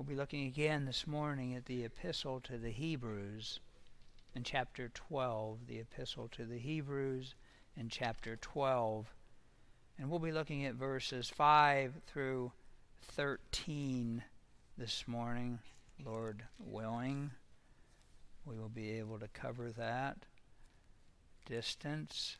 We'll be looking again this morning at the Epistle to the Hebrews in chapter 12. The Epistle to the Hebrews in chapter 12. And we'll be looking at verses 5 through 13 this morning, Lord willing. We will be able to cover that distance.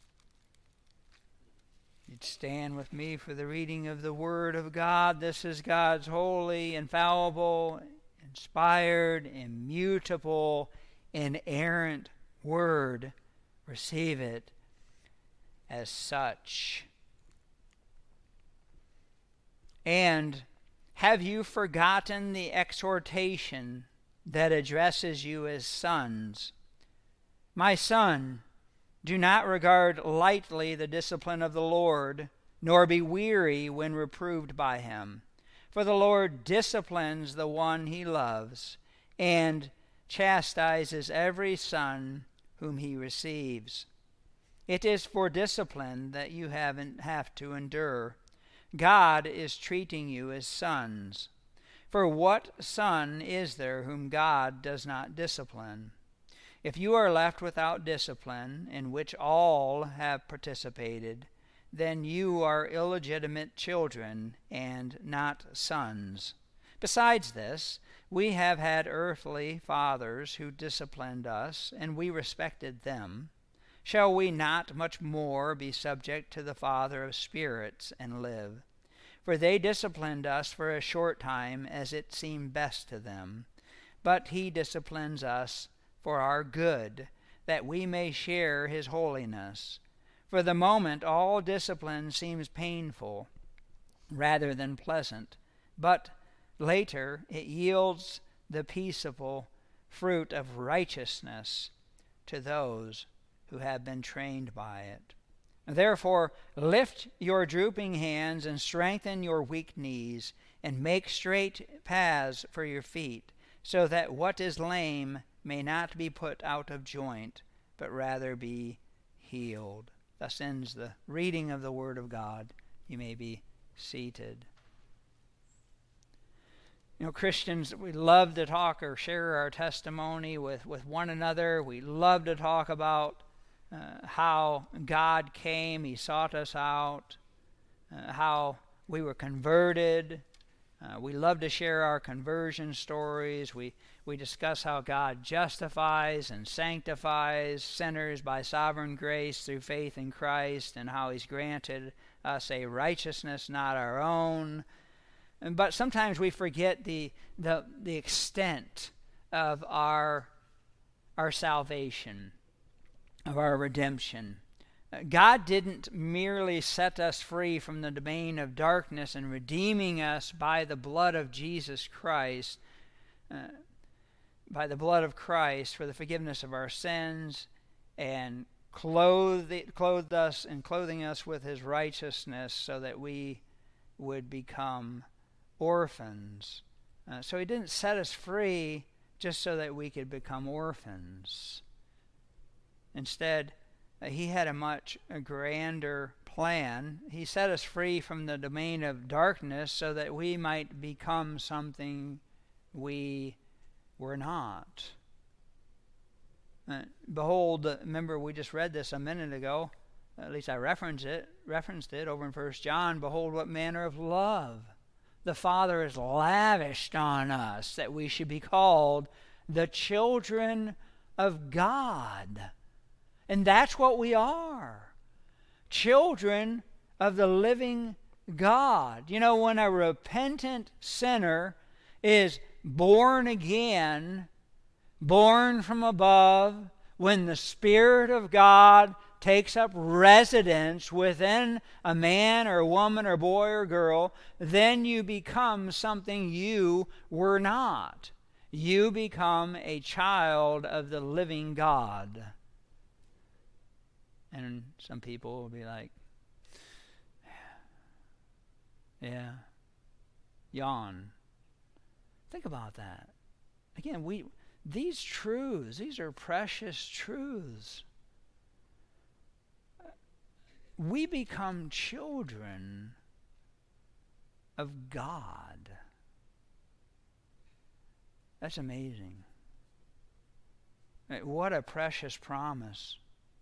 You'd stand with me for the reading of the Word of God. This is God's holy, infallible, inspired, immutable, inerrant Word. Receive it as such. And have you forgotten the exhortation that addresses you as sons? My son, do not regard lightly the discipline of the Lord, nor be weary when reproved by him. For the Lord disciplines the one he loves, and chastises every son whom he receives. It is for discipline that you have to endure. God is treating you as sons. For what son is there whom God does not discipline? If you are left without discipline, in which all have participated, then you are illegitimate children and not sons. Besides this, we have had earthly fathers who disciplined us, and we respected them. Shall we not much more be subject to the Father of spirits and live? For they disciplined us for a short time as it seemed best to them, but he disciplines us for our good, that we may share his holiness. For the moment all discipline seems painful rather than pleasant, but later it yields the peaceable fruit of righteousness to those who have been trained by it. Therefore lift your drooping hands and strengthen your weak knees, and make straight paths for your feet, so that what is lame may not be put out of joint, but rather be healed. Thus ends the reading of the Word of God. You may be seated. You know, Christians, we love to talk or share our testimony with one another. We love to talk about how God came, he sought us out, how we were converted. We love to share our conversion stories. We discuss how God justifies and sanctifies sinners by sovereign grace through faith in Christ, and how he's granted us a righteousness not our own. But sometimes we forget the extent of our salvation, of our redemption. God didn't merely set us free from the domain of darkness and redeeming us by the blood of Jesus Christ, by the blood of Christ for the forgiveness of our sins, and clothed us and clothing us with his righteousness so that we would become orphans. So he didn't set us free just so that we could become orphans. Instead, he had a much grander plan. He set us free from the domain of darkness so that we might become something we were not. Behold, remember we just read this a minute ago, at least I referenced it over in 1 John. Behold, what manner of love the Father has lavished on us, that we should be called the children of God. And that's what we are. Children of the living God. You know, when a repentant sinner is born again, born from above, when the Spirit of God takes up residence within a man or woman or boy or girl, then you become something you were not. You become a child of the living God. And some people will be like, yeah, yawn. Think about that. Again, these truths, these are precious truths. We become children of God. That's amazing. What a precious promise.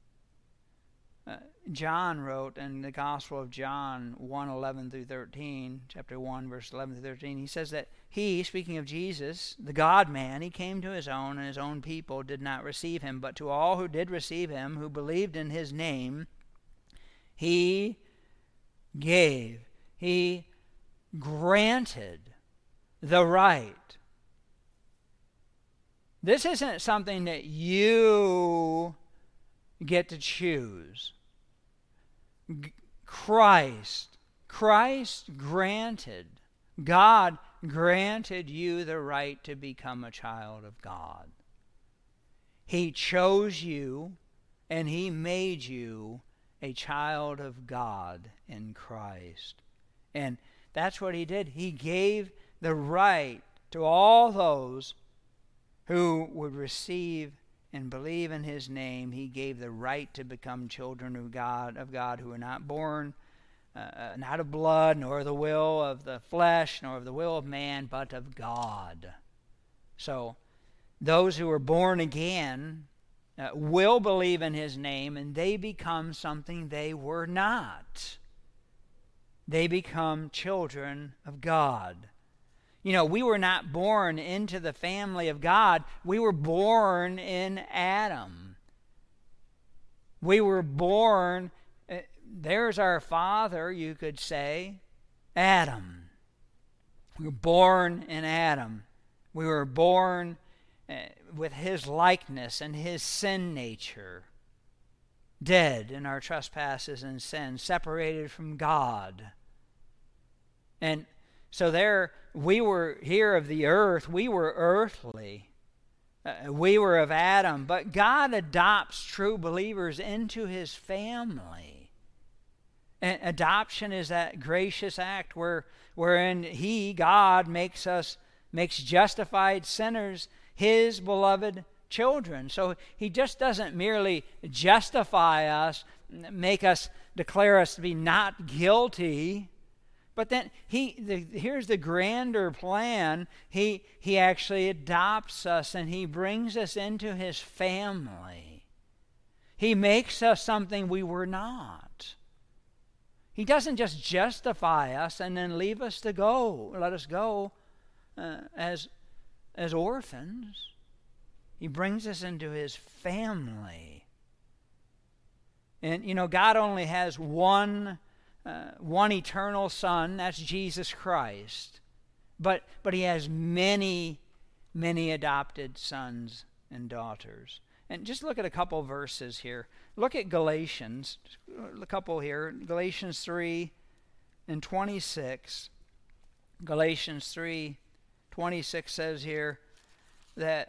John wrote in the Gospel of John 1:11 through 13, chapter 1, verse 11 through 13, he says that he, speaking of Jesus, the God-man, he came to his own, and his own people did not receive him. But to all who did receive him, who believed in his name, he gave, he granted the right. This isn't something that you get to choose. Christ granted, God granted you the right to become a child of God. He chose you and he made you a child of God in Christ. And that's what he did. He gave the right to all those who would receive and believe in his name. He gave the right to become children of God who are not born, not of blood, nor the will of the flesh, nor of the will of man, but of God. So those who are born again will believe in his name, and they become something they were not. They become children of God. You know, we were not born into the family of God. We were born in Adam. We were born, there's our father, you could say, Adam. We were born in Adam. We were born with his likeness and his sin nature, dead in our trespasses and sins, separated from God. And so there, we were here of the earth, we were earthly. We were of Adam, but God adopts true believers into his family. And adoption is that gracious act wherein he, God, makes justified sinners his beloved children. So he just doesn't merely justify us, declare us to be not guilty, but then here's the grander plan. He actually adopts us and he brings us into his family. He makes us something we were not. He doesn't just justify us and then leave us to go, let us go as orphans. He brings us into his family. And you know, God only has one eternal Son, that's Jesus Christ. But he has many, many adopted sons and daughters. And just look at a couple verses here. Look at Galatians, a couple here. Galatians 3 and 26. Galatians 3:26 says here that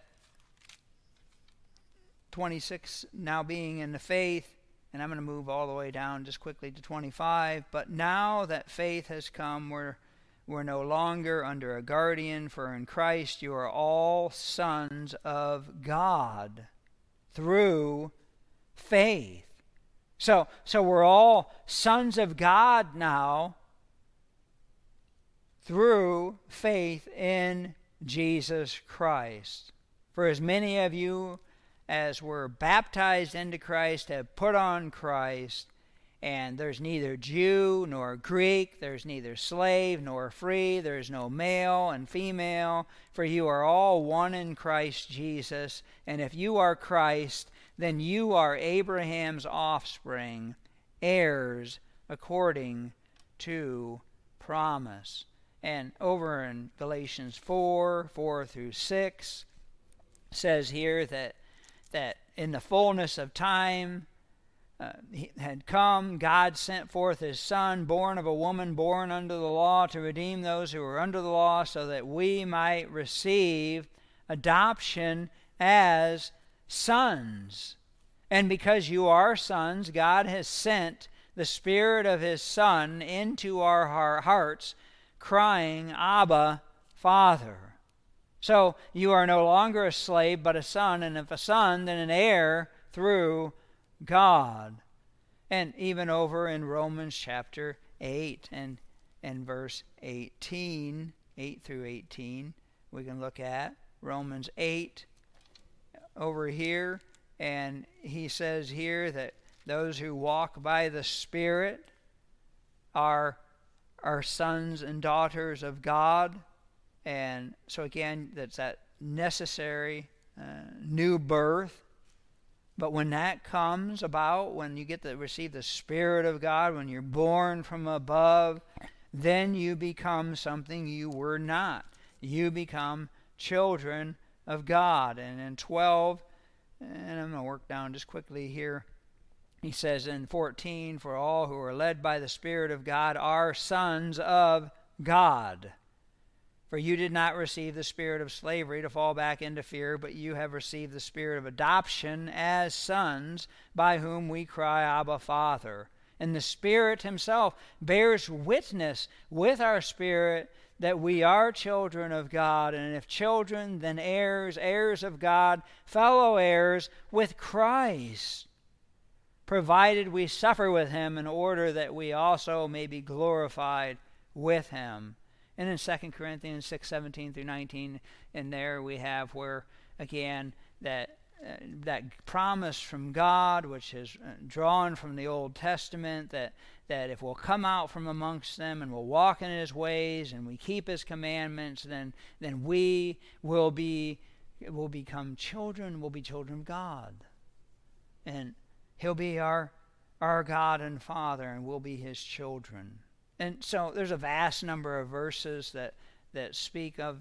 26, now being in the faith, and I'm going to move all the way down just quickly to 25. But now that faith has come, we're no longer under a guardian, for in Christ you are all sons of God through faith. So we're all sons of God now through faith in Jesus Christ. For as many of you as were baptized into Christ have put on Christ, and there's neither Jew nor Greek, there's neither slave nor free, there's no male and female, for you are all one in Christ Jesus. And if you are Christ, then you are Abraham's offspring, heirs according to promise. And over in Galatians 4 through 6, says here that in the fullness of time he had come, God sent forth his Son, born of a woman, born under the law, to redeem those who were under the law, so that we might receive adoption as sons. And because you are sons, God has sent the Spirit of his Son into our hearts, crying, Abba, Father. So you are no longer a slave, but a son, and if a son, then an heir through God. And even over in Romans chapter 8 and verse 18, 8 through 18, we can look at Romans 8 over here, and he says here that those who walk by the Spirit are sons and daughters of God. And so again, that's that necessary new birth. But when that comes about, when you get to receive the Spirit of God, when you're born from above, then you become something you were not. You become children of God. And in 12, and I'm going to work down just quickly here, he says in 14, for all who are led by the Spirit of God are sons of God. For you did not receive the spirit of slavery to fall back into fear, but you have received the spirit of adoption as sons, by whom we cry, Abba, Father. And the Spirit himself bears witness with our spirit that we are children of God, and if children, then heirs, heirs of God, fellow heirs with Christ, provided we suffer with him in order that we also may be glorified with him. And in 2 Corinthians 6:17 through 19, in there we have where, again, that promise from God, which is drawn from the Old Testament, that if we'll come out from amongst them and we'll walk in his ways and we keep his commandments, then we will become children, we'll be children of God. And he'll be our God and Father, and we'll be his children. And so there's a vast number of verses that speak of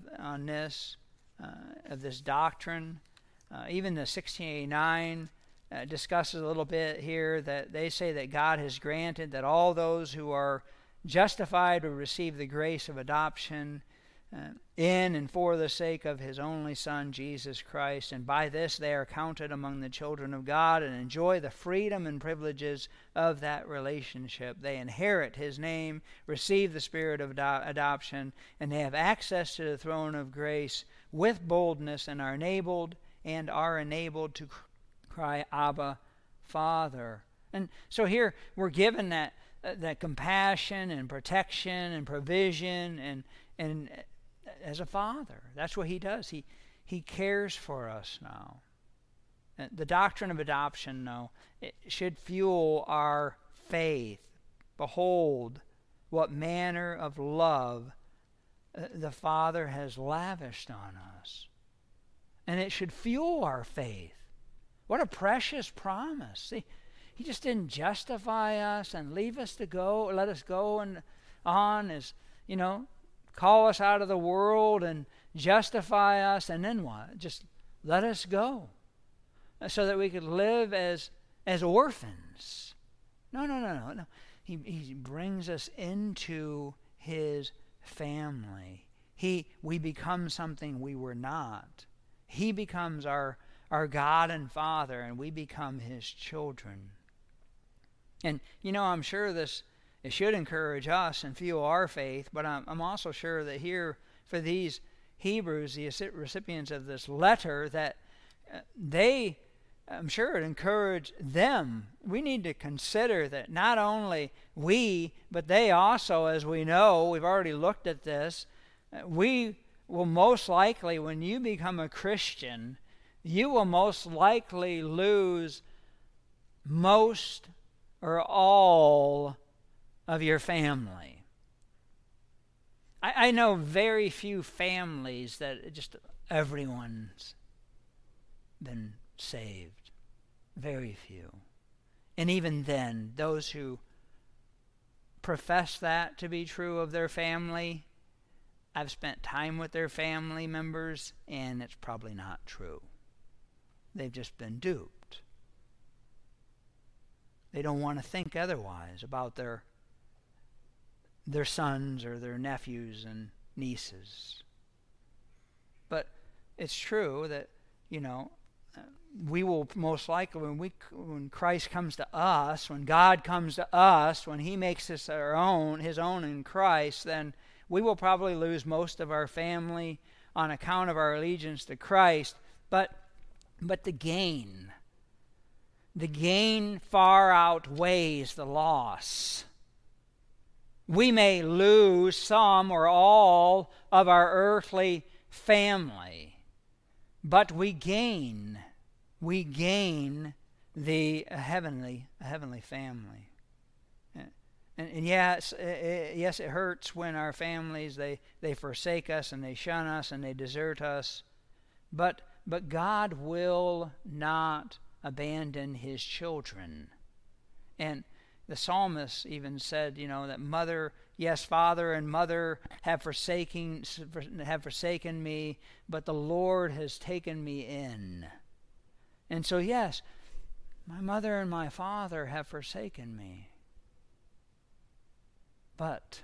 this doctrine. Even the 1689 discusses a little bit here that they say that God has granted that all those who are justified will receive the grace of adoption in and for the sake of his only Son, Jesus Christ. And by this they are counted among the children of God and enjoy the freedom and privileges of that relationship. They inherit his name, receive the spirit of adoption, and they have access to the throne of grace with boldness and are enabled to cry, Abba, Father. And so here we're given that compassion and protection and provision and as a father. That's what he does. He cares for us now. And the doctrine of adoption, though, it should fuel our faith. Behold, what manner of love the Father has lavished on us. And it should fuel our faith. What a precious promise. See, he just didn't justify us and leave us to go, let us go and on as, call us out of the world and justify us, and then what? Just let us go so that we could live as orphans. No. He brings us into his family. We become something we were not. He becomes our God and Father, and we become his children. And, I'm sure it should encourage us and fuel our faith, but I'm also sure that here for these Hebrews, the recipients of this letter, that I'm sure it encouraged them. We need to consider that not only we, but they also, as we know, we've already looked at this, we will most likely, when you become a Christian, you will most likely lose most or all of your family. I know very few families that just everyone's been saved. Very few. And even then, those who profess that to be true of their family, I've spent time with their family members, and it's probably not true. They've just been duped. They don't want to think otherwise about their sons or their nephews and nieces. But it's true that, we will most likely, when Christ comes to us, when God comes to us, when he makes us his own in Christ, then we will probably lose most of our family on account of our allegiance to Christ. But the gain far outweighs the loss. We may lose some or all of our earthly family, but we gain the heavenly family. And yes, it hurts when our families, they forsake us and they shun us and they desert us. But God will not abandon his children. And the psalmist even said, that father and mother have forsaken me, but the Lord has taken me in. And so yes, my mother and my father have forsaken me. But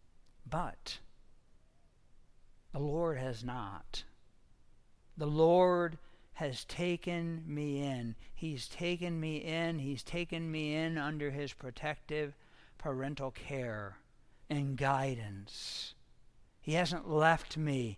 the Lord has not. The Lord has taken me in. He's taken me in. He's taken me in under his protective parental care and guidance. He hasn't left me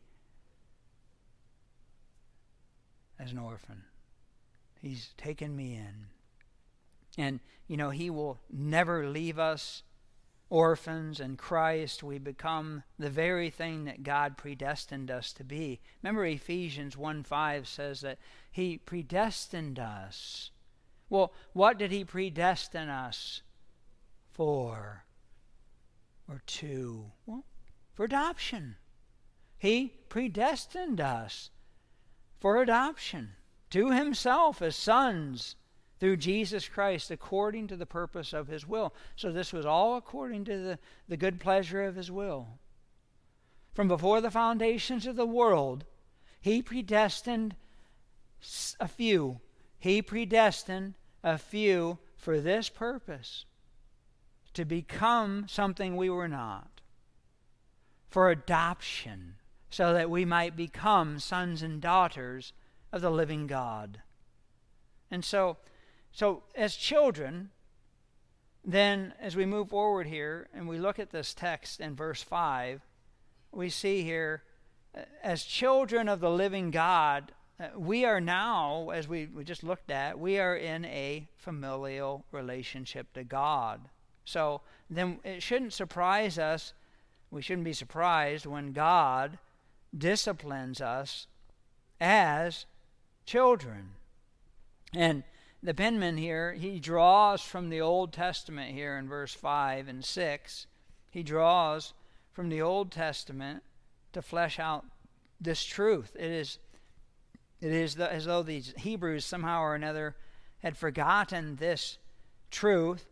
as an orphan. He's taken me in. And, he will never leave us orphans. In Christ, we become the very thing that God predestined us to be. Remember, Ephesians 1:5 says that he predestined us. Well, what did he predestine us for? Or to? Well, for adoption. He predestined us for adoption to himself as sons through Jesus Christ, according to the purpose of his will. So this was all according to the good pleasure of his will. From before the foundations of the world, he predestined a few. He predestined a few for this purpose, to become something we were not, for adoption, so that we might become sons and daughters of the living God. And so as children, then as we move forward here and we look at this text in verse 5, we see here, as children of the living God, we are now, as we just looked at, we are in a familial relationship to God. So then it shouldn't surprise us, we shouldn't be surprised when God disciplines us as children. And the penman here, he draws from the Old Testament here in verse 5 and 6. He draws from the Old Testament to flesh out this truth. It is as though these Hebrews somehow or another had forgotten this truth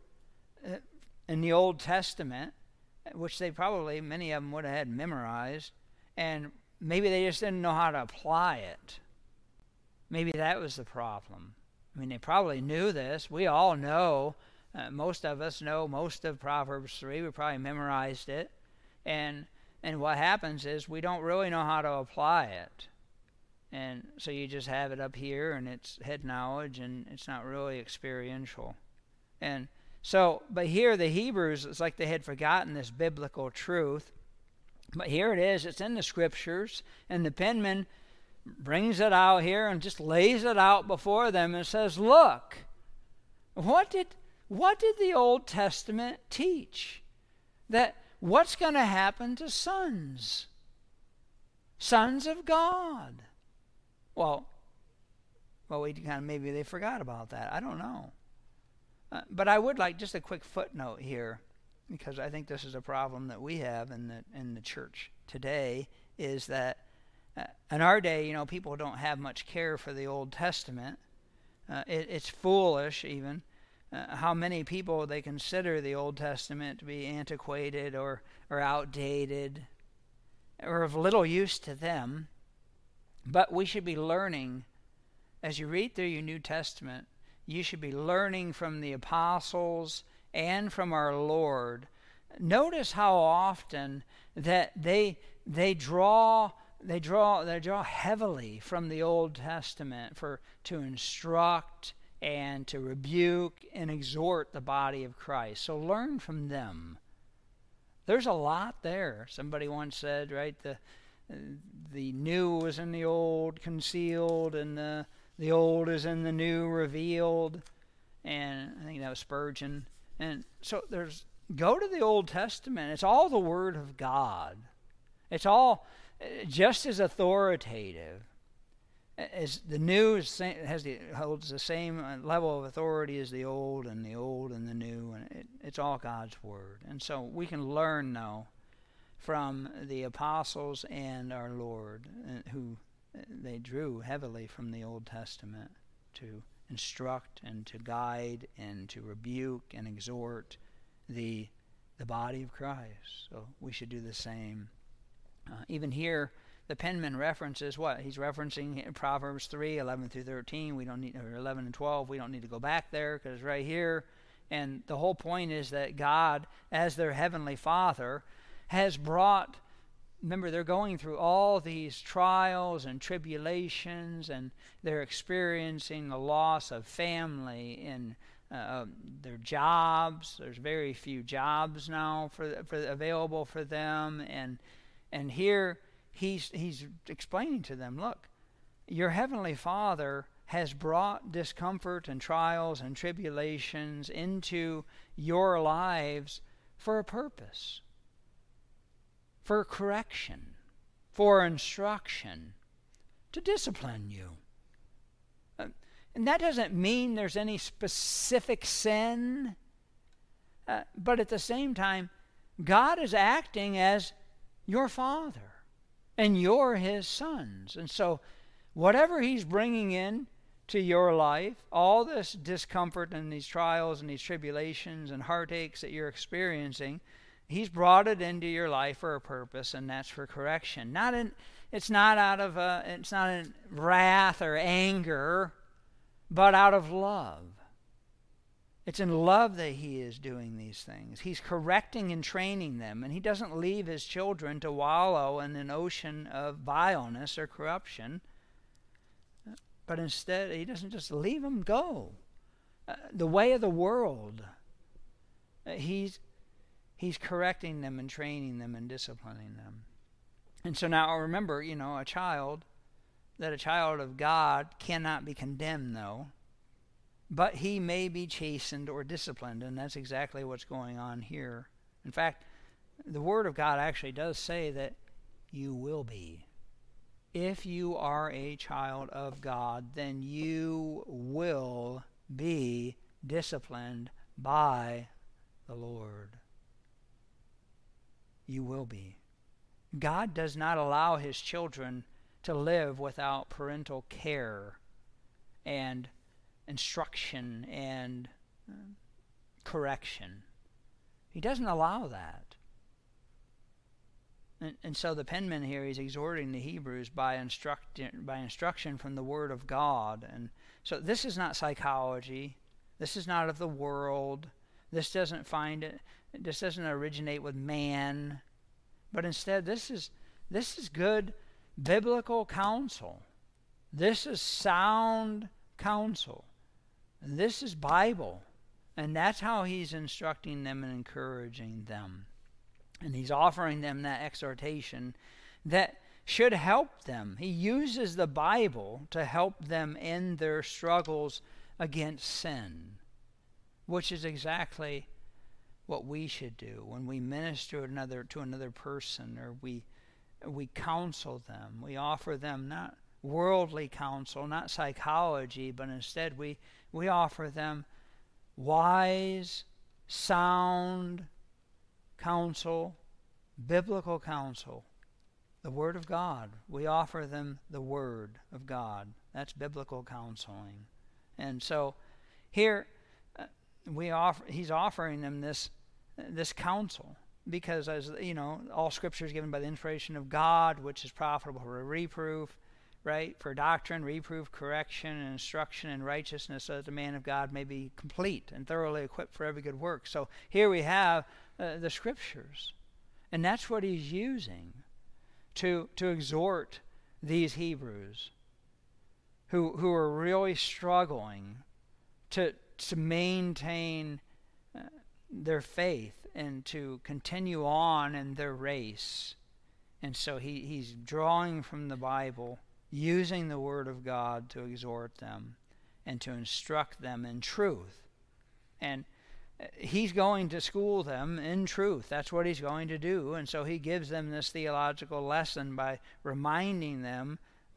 in the Old Testament, which they probably, many of them would have had memorized, and maybe they just didn't know how to apply it. Maybe that was the problem. I mean, they probably knew this. We all know, most of us know most of Proverbs 3. We probably memorized it. And what happens is we don't really know how to apply it. And so you just have it up here, and it's head knowledge, and it's not really experiential. And so, but here the Hebrews, it's like they had forgotten this biblical truth. But here it is. It's in the Scriptures, and the penman brings it out here and just lays it out before them and says, look, what did the Old Testament teach? That what's going to happen to sons of God? Well, we kind of, maybe they forgot about that. I don't know. But I would like just a quick footnote here, because I think this is a problem that we have in the church today, is that in our day, people don't have much care for the Old Testament. It's foolish, even, how many people they consider the Old Testament to be antiquated or outdated or of little use to them. But we should be learning, as you read through your New Testament, you should be learning from the apostles and from our Lord. Notice how often that they draw heavily from the Old Testament to instruct and to rebuke and exhort the body of Christ. So learn from them. There's a lot there. Somebody once said, right, the new was in the old concealed, and the old is in the new revealed. And I think that was Spurgeon. And so go to the Old Testament. It's all the Word of God. It's all just as authoritative. As the new holds the same level of authority as the old and the new, and it's all God's word. And so we can learn now from the apostles and our Lord, who they drew heavily from the Old Testament to instruct and to guide and to rebuke and exhort the body of Christ. So we should do the same. Even here, the penman references what? He's referencing Proverbs 3, 11 through 13. We don't need, or 11 and 12. We don't need to go back there because it's right here. And the whole point is that God, as their heavenly Father, has brought, remember, they're going through all these trials and tribulations, and they're experiencing the loss of family and their jobs. There's very few jobs now for available for them, and here he's explaining to them, look, your heavenly Father has brought discomfort and trials and tribulations into your lives for a purpose, for correction, for instruction, to discipline you. And that doesn't mean there's any specific sin, but at the same time, God is acting as your Father, and you're His sons. And so whatever He's bringing in to your life, all this discomfort and these trials and these tribulations and heartaches that you're experiencing, He's brought it into your life for a purpose, and that's for correction. It's not in wrath or anger, but out of love. It's in love that He is doing these things. He's correcting and training them, and He doesn't leave His children to wallow in an ocean of vileness or corruption, but instead He doesn't just leave them go. The way of the world, He's correcting them and training them and disciplining them. And so now remember, a child of God cannot be condemned, though, but he may be chastened or disciplined, and that's exactly what's going on here. In fact, the Word of God actually does say that you will be. If you are a child of God, then you will be disciplined by the Lord. You will be. God does not allow His children to live without parental care and instruction and correction. He doesn't allow that. And so the penman here, he's exhorting the Hebrews by instruction from the Word of God. And so this is not psychology. This is not of the world. This doesn't originate with man. But instead, this is good biblical counsel. This is sound counsel. This is Bible. And that's how He's instructing them and encouraging them. And He's offering them that exhortation that should help them. He uses the Bible to help them in their struggles against sin, which is exactly what we should do when we minister to another person, or we counsel them. We offer them not worldly counsel, not psychology, but instead we offer them wise, sound counsel, biblical counsel, the Word of God. We offer them the Word of God. That's biblical counseling. And so here He's offering them this counsel, because, as you know, all Scripture is given by the inspiration of God, which is profitable for reproof, right? For doctrine, reproof, correction, and instruction in righteousness, so that the man of God may be complete and thoroughly equipped for every good work. So here we have the Scriptures, and that's what He's using to exhort these Hebrews who are really struggling to maintain their faith and to continue on in their race. And so he's drawing from the Bible, using the Word of God to exhort them and to instruct them in truth. And He's going to school them in truth. That's what He's going to do. And so He gives them this theological lesson by reminding them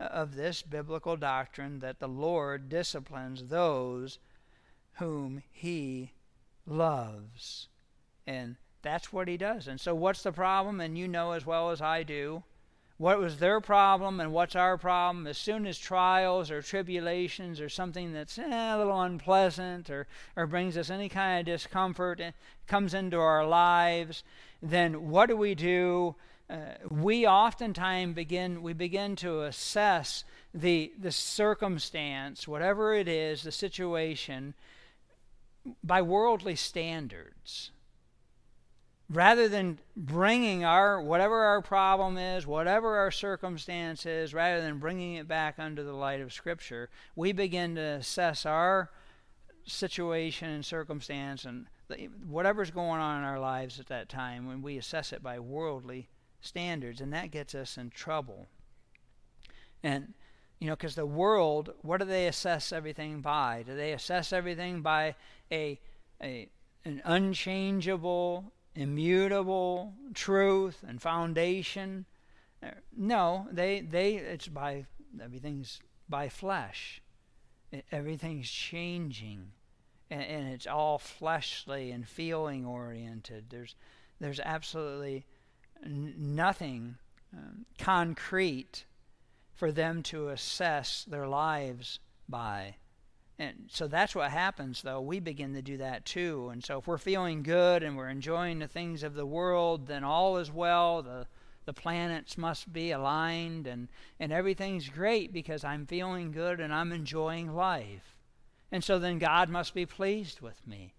of this biblical doctrine that the Lord disciplines those whom He loves. And that's what He does. And so what's the problem? And you know as well as I do, what was their problem and what's our problem? As soon as trials or tribulations or something that's a little unpleasant or brings us any kind of discomfort comes into our lives, then what do? We oftentimes begin to assess the circumstance, whatever it is, the situation, by worldly standards. Rather than bringing whatever our problem is, whatever our circumstance is, rather than bringing it back under the light of Scripture, we begin to assess our situation and circumstance and whatever's going on in our lives at that time, when we assess it by worldly standards, and that gets us in trouble. And because the world, what do they assess everything by? Do they assess everything by an unchangeable, immutable truth and foundation? No, everything's by flesh. Everything's changing, and it's all fleshly and feeling oriented. There's absolutely nothing concrete for them to assess their lives by. And so that's what happens, though. We begin to do that too. And so if we're feeling good and we're enjoying the things of the world, then all is well. The planets must be aligned and everything's great because I'm feeling good and I'm enjoying life. And so then God must be pleased with me.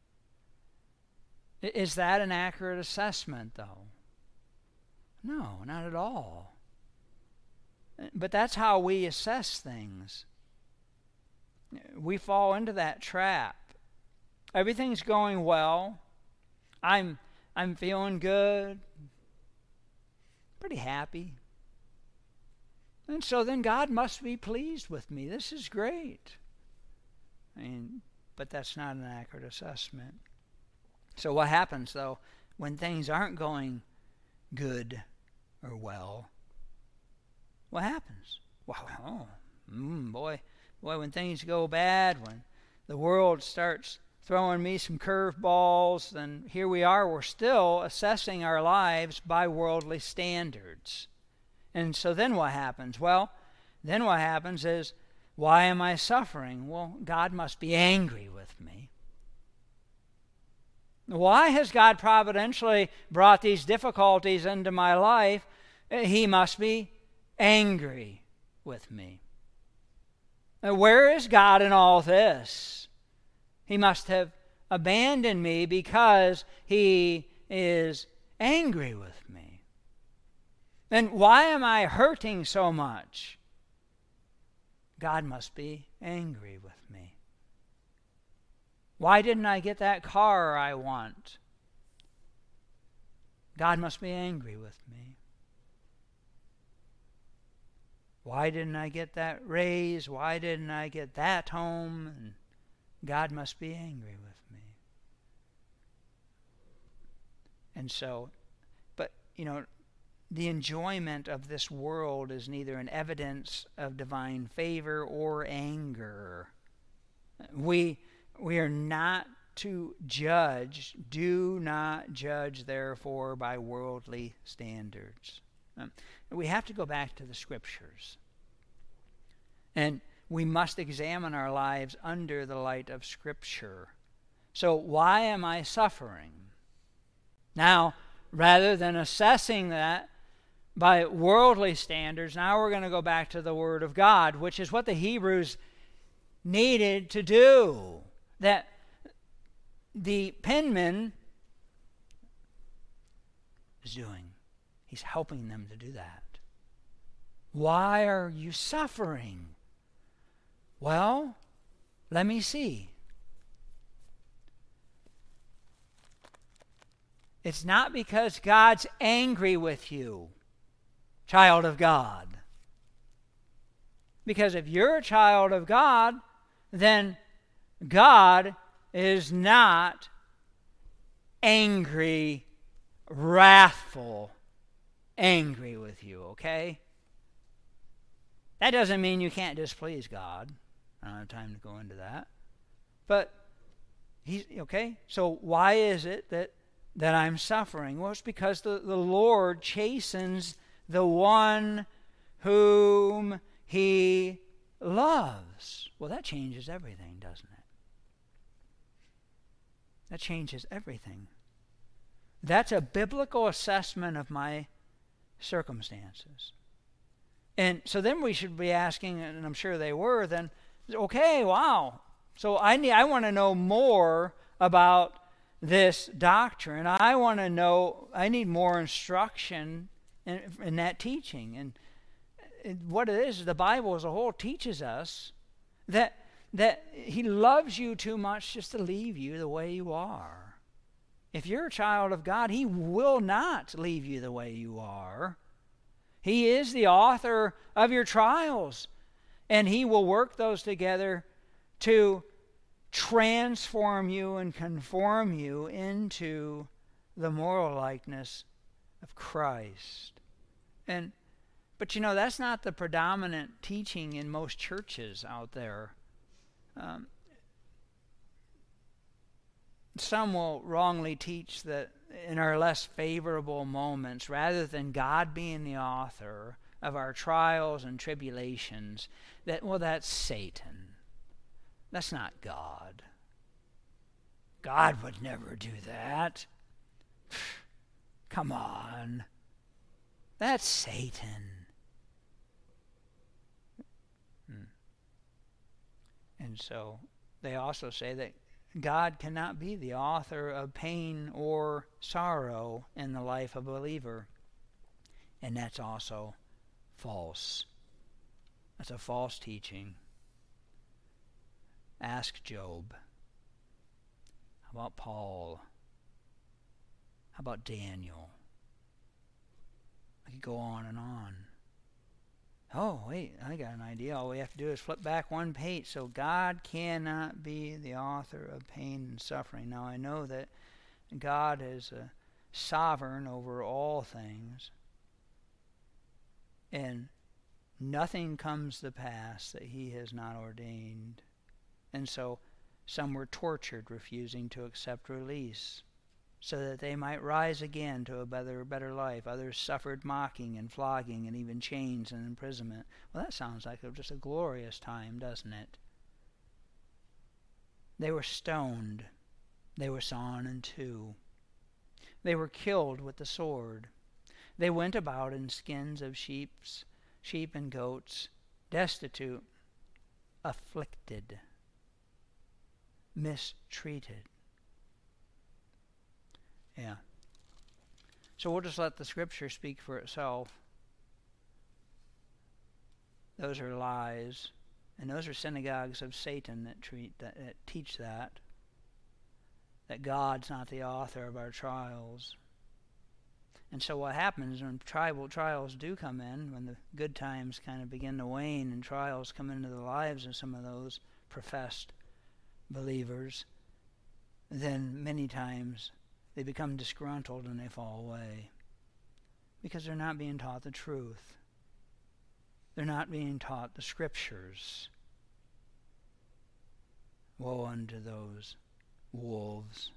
Is that an accurate assessment, though? No, not at all. But that's how we assess things. We fall into that trap. Everything's going well. I'm feeling good. Pretty happy. And so then God must be pleased with me. This is great. But that's not an accurate assessment. So what happens, though, when things aren't going good or well? What happens? Boy, when things go bad, when the world starts throwing me some curveballs, then here we are, we're still assessing our lives by worldly standards. And so then what happens? Well, then what happens is, why am I suffering? Well, God must be angry with me. Why has God providentially brought these difficulties into my life? He must be angry with me. Where is God in all this? He must have abandoned me because He is angry with me. And why am I hurting so much? God must be angry with me. Why didn't I get that car I want? God must be angry with me. Why didn't I get that raise? Why didn't I get that home? And God must be angry with me. And so, but, the enjoyment of this world is neither an evidence of divine favor or anger. We are not to judge. Do not judge, therefore, by worldly standards. We have to go back to the Scriptures. And we must examine our lives under the light of Scripture. So why am I suffering? Now, rather than assessing that by worldly standards, now we're going to go back to the Word of God, which is what the Hebrews needed to do. That the penman is doing. He's helping them to do that. Why are you suffering? Well, let me see. It's not because God's angry with you, child of God. Because if you're a child of God, then God is not angry, wrathful, angry with you, okay? That doesn't mean you can't displease God. I don't have time to go into that. But, so why is it that I'm suffering? Well, it's because the Lord chastens the one whom he loves. Well, that changes everything, doesn't it? That changes everything. That's a biblical assessment of my circumstances. And so then we should be asking, and I'm sure they were, then, okay, wow. So I want to know more about this doctrine. I want to know, I need more instruction in that teaching. And what it is, the Bible as a whole teaches us that he loves you too much just to leave you the way you are. If you're a child of God, he will not leave you the way you are. He is the author of your trials, and he will work those together to transform you and conform you into the moral likeness of Christ. But that's not the predominant teaching in most churches out there. Some will wrongly teach that in our less favorable moments, rather than God being the author of our trials and tribulations, that's Satan. That's not God. God would never do that. Come on. That's Satan. And so they also say that God cannot be the author of pain or sorrow in the life of a believer. And that's also false. That's a false teaching. Ask Job. How about Paul? How about Daniel? I could go on and on. Oh, wait, I got an idea. All we have to do is flip back one page. So God cannot be the author of pain and suffering. Now, I know that God is sovereign over all things, and nothing comes to pass that he has not ordained. And so some were tortured, refusing to accept release, so that they might rise again to a better life. Others suffered mocking and flogging and even chains and imprisonment. Well, that sounds like just a glorious time, doesn't it? They were stoned. They were sawn in two. They were killed with the sword. They went about in skins of sheep and goats, destitute, afflicted, mistreated. Yeah. So we'll just let the Scripture speak for itself. Those are lies, and those are synagogues of Satan that teach that God's not the author of our trials. And so what happens when trials do come in, when the good times kind of begin to wane and trials come into the lives of some of those professed believers, then many times they become disgruntled and they fall away because they're not being taught the truth. They're not being taught the Scriptures. Woe unto those wolves.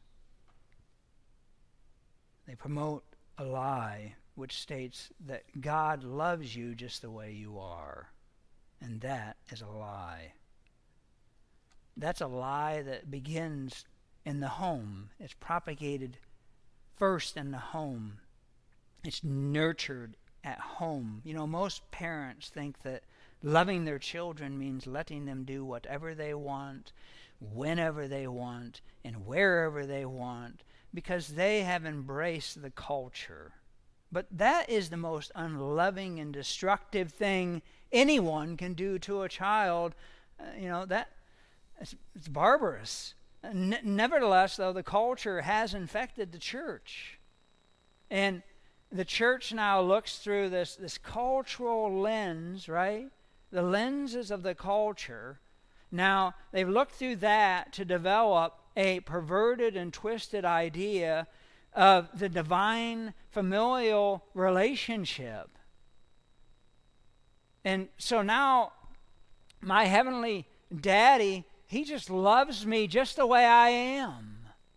They promote a lie which states that God loves you just the way you are, and that is a lie. That's a lie that begins in the home. It's propagated first in the home. It's nurtured at home. Most parents think that loving their children means letting them do whatever they want, whenever they want, and wherever they want, because they have embraced the culture. But that is the most unloving and destructive thing anyone can do to a child. It's barbarous. Nevertheless, though, the culture has infected the church. And the church now looks through this cultural lens, right? The lenses of the culture. Now, they've looked through that to develop a perverted and twisted idea of the divine familial relationship. And so now my heavenly daddy, he just loves me just the way I am.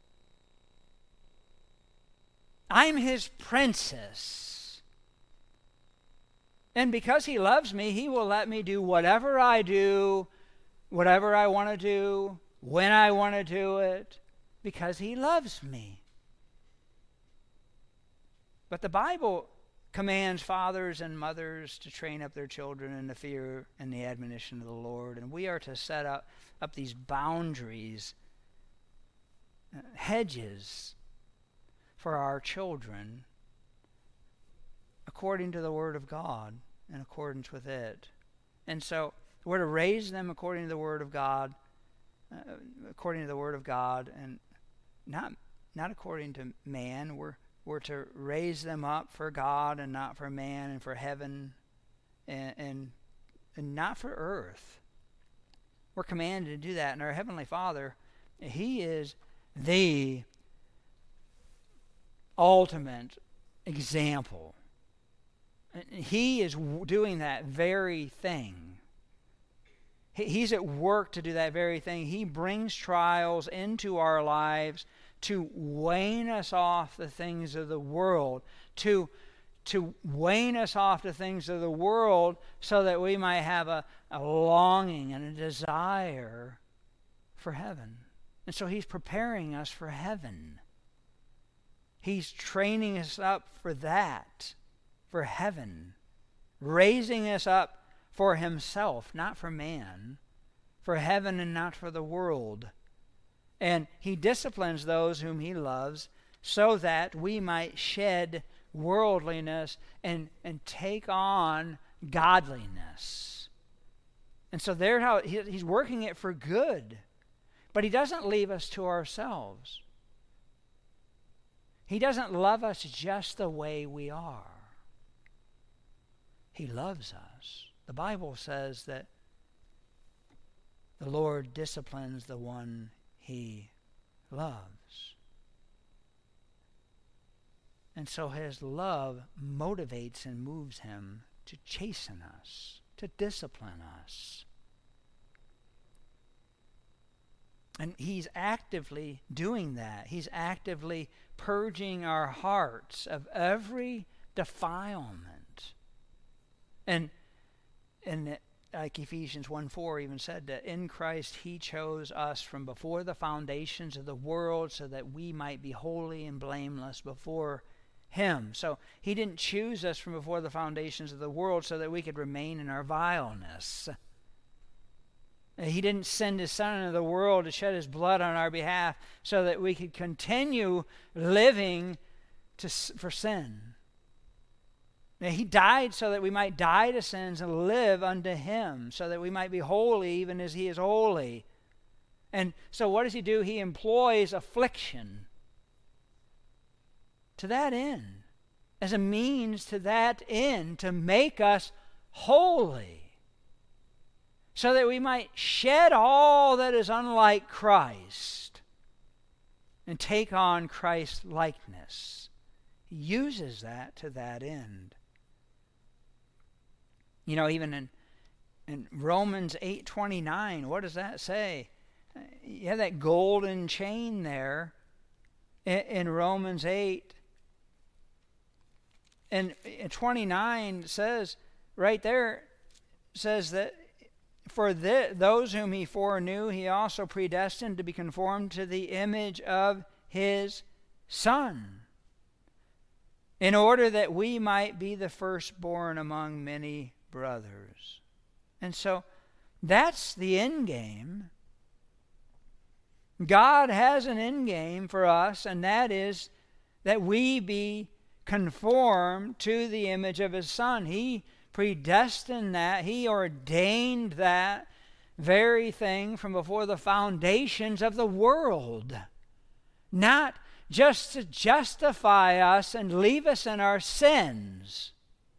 I'm his princess. And because he loves me, he will let me do whatever I do, whatever I want to do, when I want to do it, because he loves me. But the Bible commands fathers and mothers to train up their children in the fear and the admonition of the Lord. And we are to set up these boundaries, hedges for our children according to the Word of God, in accordance with it. And so we're to raise them according to the Word of God, and not according to man. We're to raise them up for God and not for man, and for heaven and not for earth. We're commanded to do that. And our Heavenly Father, he is the ultimate example. He is doing that very thing. He's at work to do that very thing. He brings trials into our lives to wane us off the things of the world, to wane us off the things of the world so that we might have a longing and a desire for heaven. And so he's preparing us for heaven. He's training us up for that, for heaven, raising us up for himself, not for man, for heaven and not for the world. And he disciplines those whom he loves so that we might shed worldliness and take on godliness. And so there, how he's working it for good. But he doesn't leave us to ourselves. He doesn't love us just the way we are. He loves us. The Bible says that the Lord disciplines the one he loves. And so his love motivates and moves him to chasten us, to discipline us. And he's actively doing that. He's actively purging our hearts of every defilement. And like Ephesians 1:4 even said, that in Christ he chose us from before the foundations of the world so that we might be holy and blameless before him. So he didn't choose us from before the foundations of the world so that we could remain in our vileness. He didn't send his Son into the world to shed his blood on our behalf so that we could continue living for sin. He died so that we might die to sins and live unto him, so that we might be holy even as he is holy. And so what does he do? He employs affliction to that end, as a means to that end, to make us holy, so that we might shed all that is unlike Christ and take on Christ's likeness. He uses that to that end. You know, even in Romans 8:29, what does that say? You have that golden chain there in Romans 8. And 29 says, right there, says that for those whom he foreknew, he also predestined to be conformed to the image of his Son, in order that we might be the firstborn among many brothers. And so that's the end game. God has an end game for us, and that is that we be conformed to the image of his Son. He predestined that. He ordained that very thing from before the foundations of the world. Not just to justify us and leave us in our sins.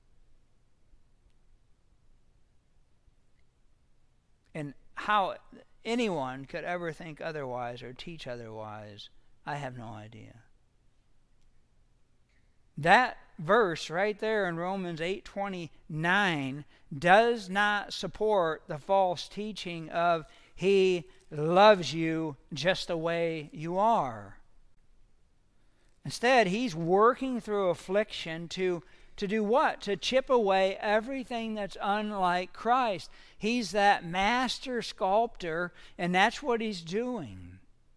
And how anyone could ever think otherwise or teach otherwise, I have no idea. That verse right there in Romans 8:29 does not support the false teaching of He loves you just the way you are. Instead, He's working through affliction to do what? To chip away everything that's unlike Christ. He's that master sculptor, and that's what He's doing.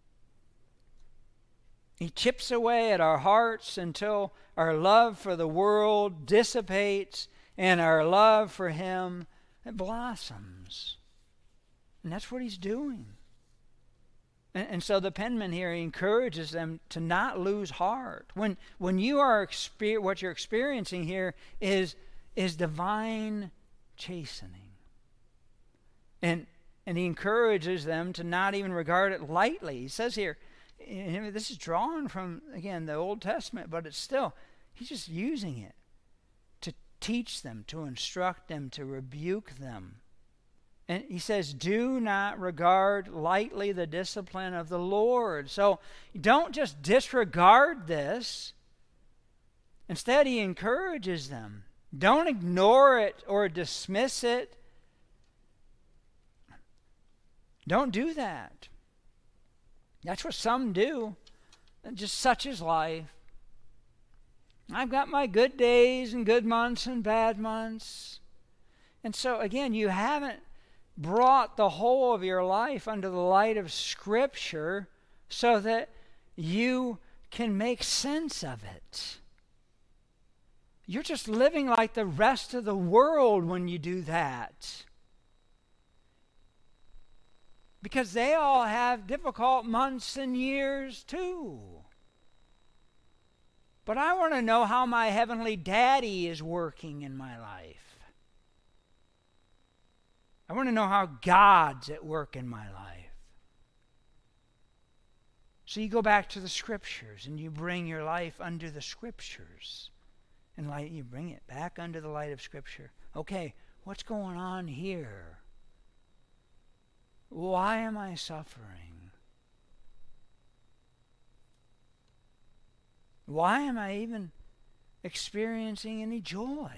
He chips away at our hearts until our love for the world dissipates and our love for Him blossoms. And that's what He's doing. And so the penman here encourages them to not lose heart. When you are what you're experiencing here is divine chastening. And he encourages them to not even regard it lightly. He says here, this is drawn from, again, the Old Testament, but it's still, he's just using it to teach them, to instruct them, to rebuke them. And he says, do not regard lightly the discipline of the Lord. So don't just disregard this. Instead, he encourages them. Don't ignore it or dismiss it. Don't do that. That's what some do. Just such is life. I've got my good days and good months and bad months. And so, again, you haven't brought the whole of your life under the light of Scripture so that you can make sense of it. You're just living like the rest of the world when you do that. Because they all have difficult months and years too. But I want to know how my heavenly daddy is working in my life. I want to know how God's at work in my life. So you go back to the Scriptures and you bring your life under the Scriptures. And you bring it back under the light of Scripture. Okay, what's going on here? Why am I suffering? Why am I even experiencing any joy?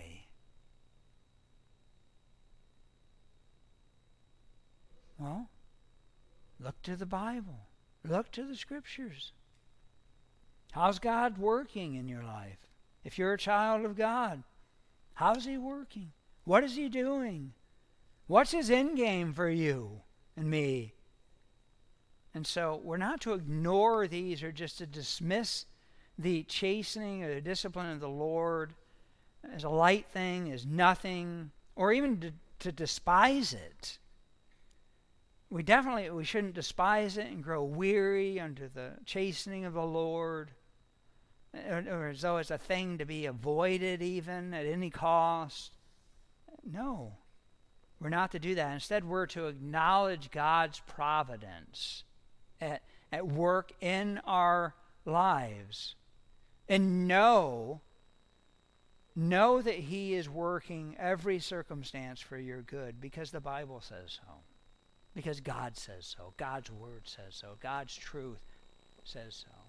Well, look to the Bible. Look to the Scriptures. How's God working in your life? If you're a child of God, how's He working? What is He doing? What's His end game for you and me? And so we're not to ignore these or just to dismiss the chastening or the discipline of the Lord as a light thing, as nothing, or even to despise it. We shouldn't despise it and grow weary under the chastening of the Lord, or as though it's a thing to be avoided even at any cost. No, we're not to do that. Instead, we're to acknowledge God's providence at work in our lives and know that He is working every circumstance for your good because the Bible says so. Because God says so. God's Word says so. God's truth says so.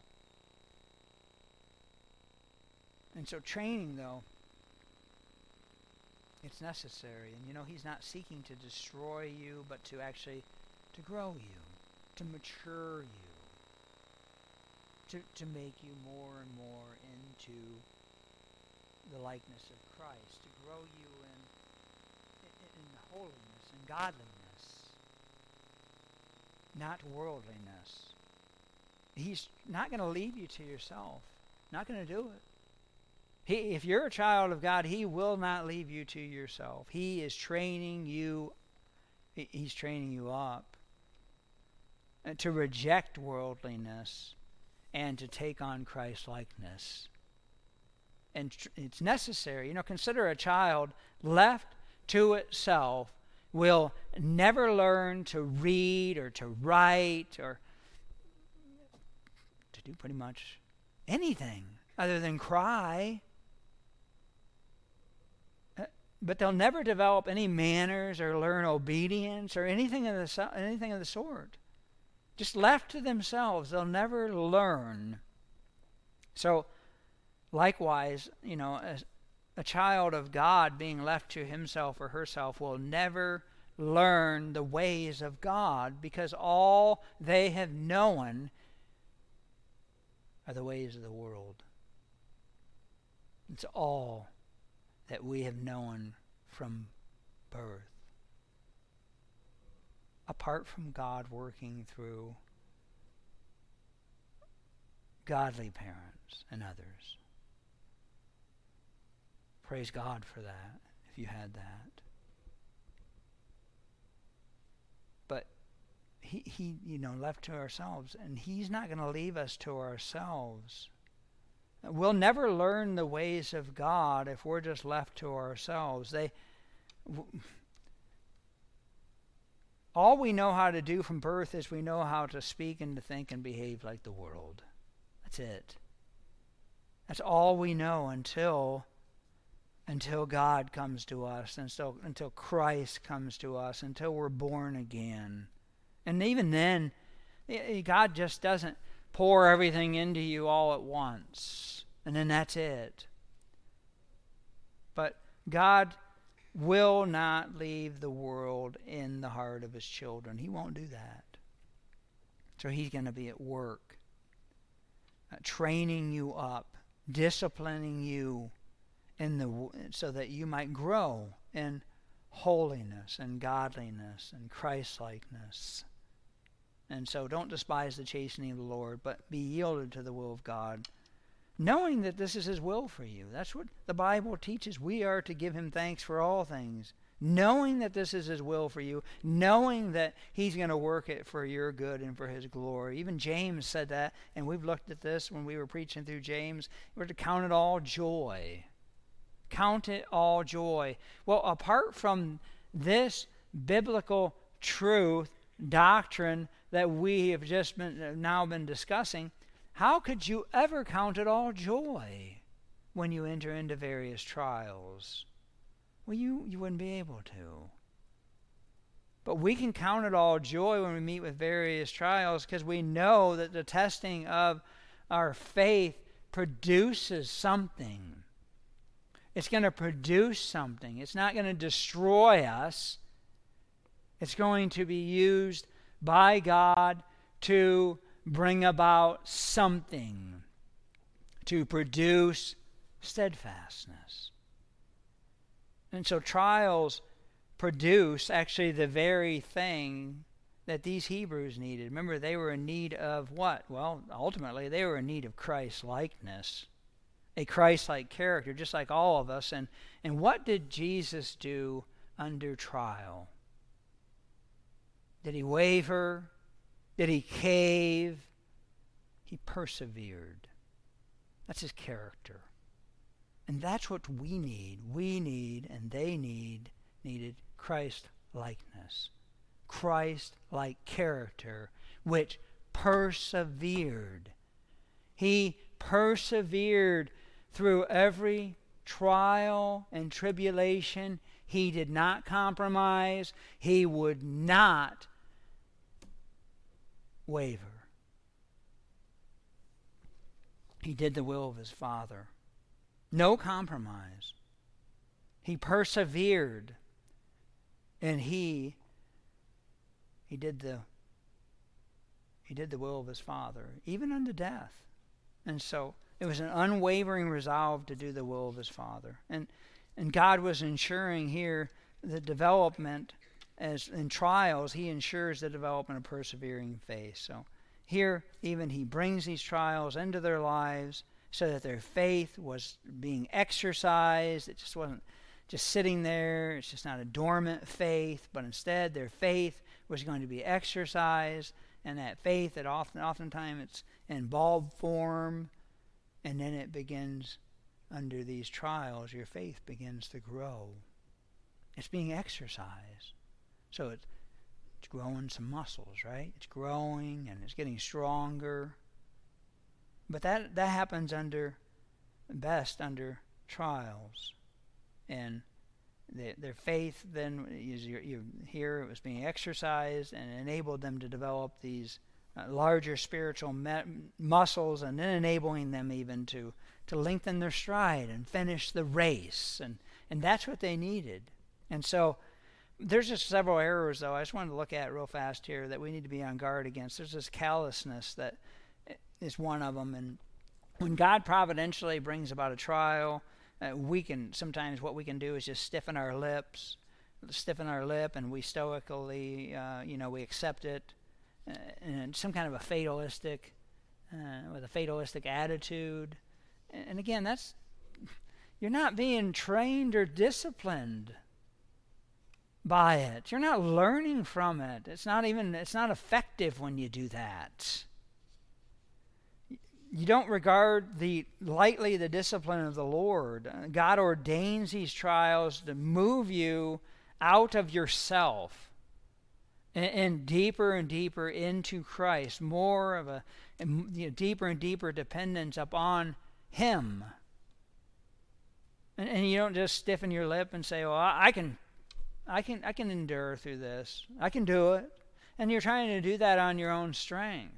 And so training, though, it's necessary. And He's not seeking to destroy you, but to actually to grow you, to mature you, to make you more and more into the likeness of Christ, to grow you in holiness and godliness. Not worldliness. He's not going to leave you to yourself. Not going to do it. If you're a child of God, He will not leave you to yourself. He is training you. He's training you up to reject worldliness and to take on Christ-likeness. And it's necessary. Consider a child left to itself will never learn to read or to write or to do pretty much anything other than cry. But they'll never develop any manners or learn obedience or anything of the sort. Just left to themselves, they'll never learn. So Likewise, a child of God being left to himself or herself will never learn the ways of God, because all they have known are the ways of the world. It's all that we have known from birth, apart from God working through godly parents and others. Praise God for that, if you had that. But he left to ourselves, and he's not going to leave us to ourselves. We'll never learn the ways of God if we're just left to ourselves. All we know how to do from birth is we know how to speak and to think and behave like the world. That's it. That's all we know until God comes to us, until Christ comes to us, until we're born again. And even then, God just doesn't pour everything into you all at once, and then that's it. But God will not leave the world in the heart of his children. He won't do that. So he's going to be at work, training you up, disciplining you so that you might grow in holiness and godliness and Christ-likeness. And so don't despise the chastening of the Lord, but be yielded to the will of God, knowing that this is his will for you. That's what the Bible teaches. We are to give him thanks for all things, knowing that this is his will for you, knowing that he's going to work it for your good and for his glory. Even James said that, and we've looked at this when we were preaching through James. We're to count it all joy. Count it all joy. Well, apart from this biblical truth, doctrine that we have just now been discussing, how could you ever count it all joy when you enter into various trials? Well, you wouldn't be able to. But we can count it all joy when we meet with various trials, because we know that the testing of our faith produces something. It's going to produce something. It's not going to destroy us. It's going to be used by God to bring about something, to produce steadfastness. And so trials produce actually the very thing that these Hebrews needed. Remember, they were in need of what? Well, ultimately, they were in need of Christ-likeness, a Christ-like character, just like all of us. And what did Jesus do under trial? Did he waver? Did he cave? He persevered. That's his character. And that's what we need. We need, and they needed Christ-likeness. Christ-like character, which persevered. He persevered through every trial and tribulation. He did not compromise. He would not waver. He did the will of his Father. No compromise. He persevered, and he did the will of his Father, even unto death. And so it was an unwavering resolve to do the will of his Father. And God was ensuring here the development, as in trials, he ensures the development of persevering faith. So here, even he brings these trials into their lives so that their faith was being exercised. It just wasn't just sitting there. It's just not a dormant faith, but instead their faith was going to be exercised, and that faith that oftentimes it's in bulb form, and then it begins under these trials, your faith begins to grow. It's being exercised. So it's growing some muscles, right? It's growing and it's getting stronger. But that happens best under trials. And their faith then, you hear, it was being exercised and enabled them to develop these larger spiritual muscles, and then enabling them even to to lengthen their stride and finish the race. And that's what they needed. And so there's just several errors, though, I just wanted to look at real fast here that we need to be on guard against. There's this callousness that is one of them. And when God providentially brings about a trial, we can sometimes what we can do is just stiffen our lip, and we stoically, we accept it, and some kind of a fatalistic, with a fatalistic attitude. And again, you're not being trained or disciplined by it. You're not learning from it. It's not effective when you do that. You don't regard lightly the discipline of the Lord. God ordains these trials to move you out of yourself and deeper into Christ, more of a deeper and deeper dependence upon Him. And you don't just stiffen your lip and say, "Well, I can endure through this. I can do it." And you're trying to do that on your own strength.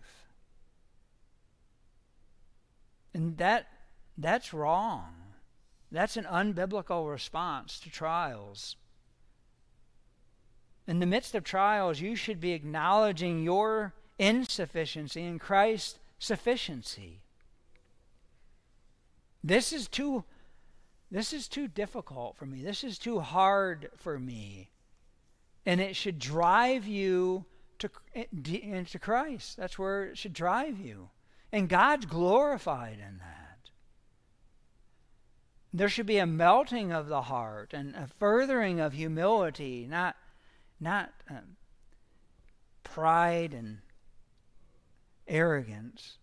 And that's wrong. That's an unbiblical response to trials. In the midst of trials, you should be acknowledging your insufficiency and Christ's sufficiency. This is too difficult for me. This is too hard for me. And it should drive you into Christ. That's where it should drive you. And God's glorified in that. There should be a melting of the heart and a furthering of humility, not pride and arrogance.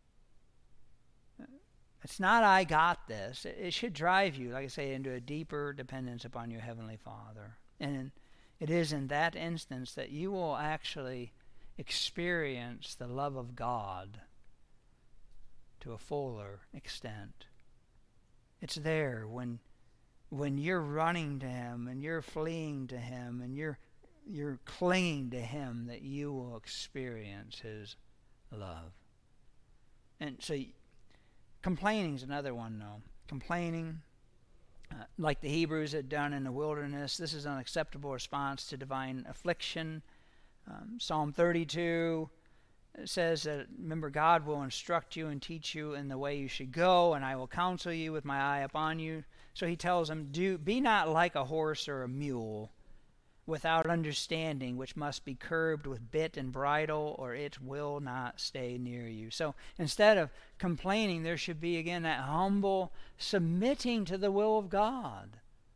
It's not "I got this." It should drive you, like I say, into a deeper dependence upon your Heavenly Father. And it is in that instance that you will actually experience the love of God to a fuller extent. It's there when you're running to Him and you're fleeing to Him and you're clinging to Him that you will experience His love. And so complaining is another one, though. Complaining, like the Hebrews had done in the wilderness, this is an unacceptable response to divine affliction. Psalm 32 says that, remember, God will instruct you and teach you in the way you should go, and I will counsel you with my eye upon you. So he tells them, be not like a horse or a mule without understanding, which must be curbed with bit and bridle, or it will not stay near you. So instead of complaining, there should be, again, that humble submitting to the will of God.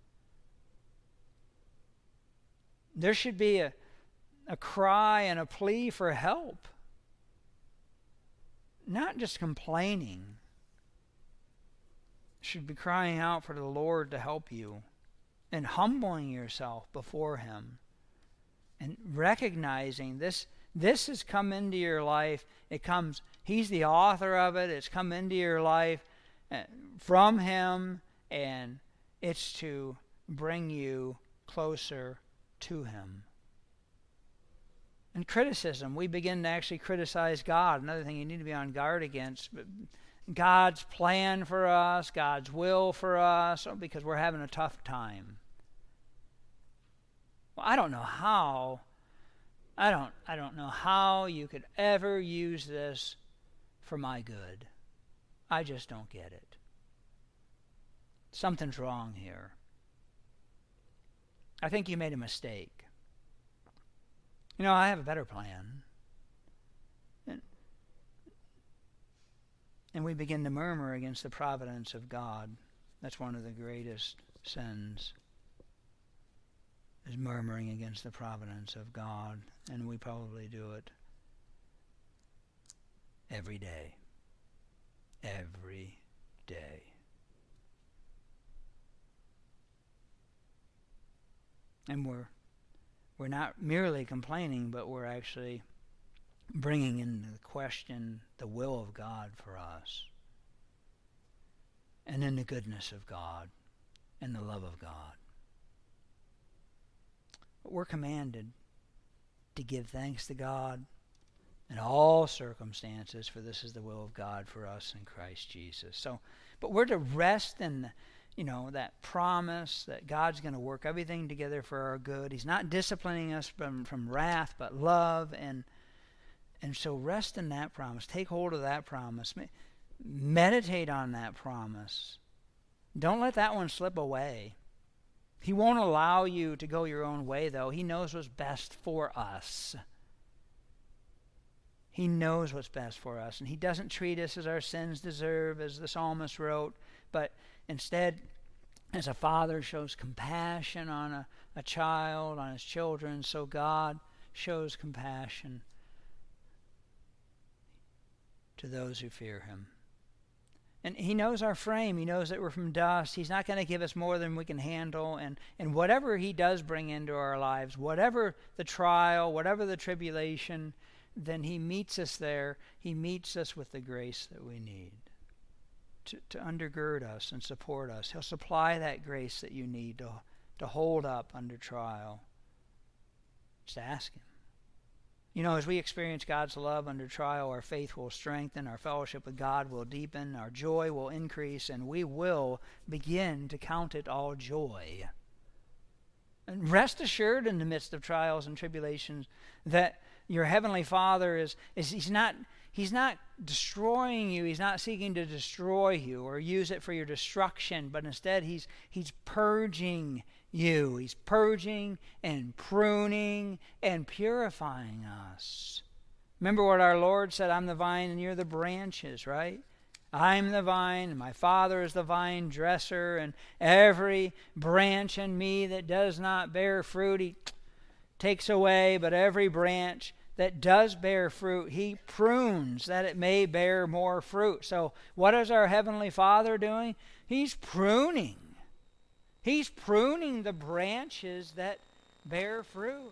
There should be a cry and a plea for help. Not just complaining. Should be crying out for the Lord to help you and humbling yourself before Him and recognizing this has come into your life. He's the author of it. It's come into your life from Him, and it's to bring you closer to Him. And criticism, we begin to actually criticize God. Another thing you need to be on guard against. God's plan for us, God's will for us, because we're having a tough time. Well, I don't know how you could ever use this for my good. I just don't get it. Something's wrong here. I think you made a mistake. I have a better plan. And we begin to murmur against the providence of God. That's one of the greatest sins, is murmuring against the providence of God. And we probably do it every day. Every day. And we're not merely complaining, but we're actually bringing into question the will of God for us, and in the goodness of God and the love of God. But we're commanded to give thanks to God in all circumstances, for this is the will of God for us in Christ Jesus. So But we're to rest in, that promise that God's going to work everything together for our good. He's not disciplining us from wrath, but love. And so rest in that promise. Take hold of that promise. Meditate on that promise. Don't let that one slip away. He won't allow you to go your own way, though. He knows what's best for us. He knows what's best for us. And he doesn't treat us as our sins deserve, as the psalmist wrote, but instead, as a father shows compassion on a child, on his children, so God shows compassion to those who fear him. And he knows our frame. He knows that we're from dust. He's not going to give us more than we can handle. And whatever he does bring into our lives, whatever the trial, whatever the tribulation, then he meets us there. He meets us with the grace that we need to undergird us and support us. He'll supply that grace that you need to hold up under trial. Just ask him. As we experience God's love under trial, our faith will strengthen, our fellowship with God will deepen, our joy will increase, and we will begin to count it all joy. And rest assured in the midst of trials and tribulations that your Heavenly Father he's not destroying you. He's not seeking to destroy you or use it for your destruction, but instead he's purging you. He's purging and pruning and purifying us. Remember what our Lord said, I'm the vine and you're the branches, right? I'm the vine and my Father is the vine dresser, and every branch in me that does not bear fruit he takes away, but every branch that does bear fruit he prunes that it may bear more fruit. So what is our Heavenly Father doing? He's pruning. He's pruning the branches that bear fruit.